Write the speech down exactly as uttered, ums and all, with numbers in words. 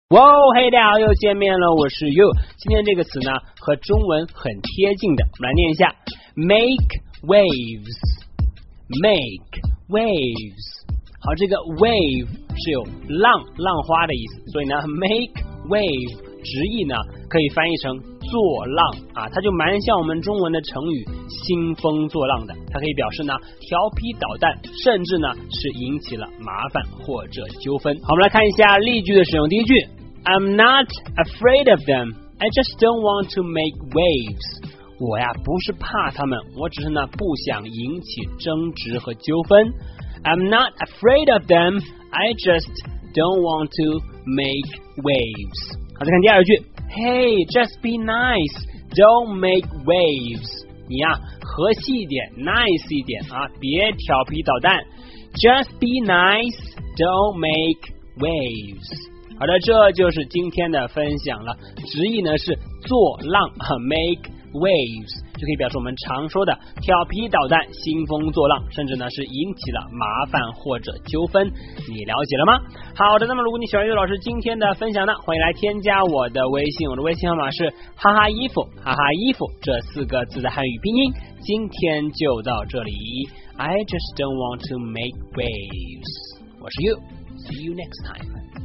哇，嘿，大家好，又见面了，我是 You。今天这个词呢，和中文很贴近的，我们来念一下 ，make waves，make waves。好，这个 wave 是有浪、浪花的意思，所以呢 ，make wave 直译呢可以翻译成作浪啊，它就蛮像我们中文的成语兴风作浪的，它可以表示呢调皮捣蛋，甚至呢是引起了麻烦或者纠纷。好，我们来看一下例句的使用。第一句 ，I'm not afraid of them, I just don't want to make waves。我呀不是怕他们，我只是呢不想引起争执和纠纷。I'm not afraid of them, I just don't want to make waves。好，再看第二句 ，Hey, just be nice, don't make waves。你呀和气一点 ，nice 一点啊，别调皮捣蛋。Just be nice, don't make waves。好的，这就是今天的分享了。直译呢是作浪 ，make waves， 就可以表示我们常说的调皮捣蛋、兴风作浪，甚至呢是引起了麻烦或者纠纷。你了解了吗？好的，那么如果你喜欢岳老师今天的分享呢，欢迎来添加我的微信，我的微信号码是哈哈衣服哈哈衣服这四个字的汉语拼音。今天就到这里 ，I just don't want to make waves。我是 You，see you next time。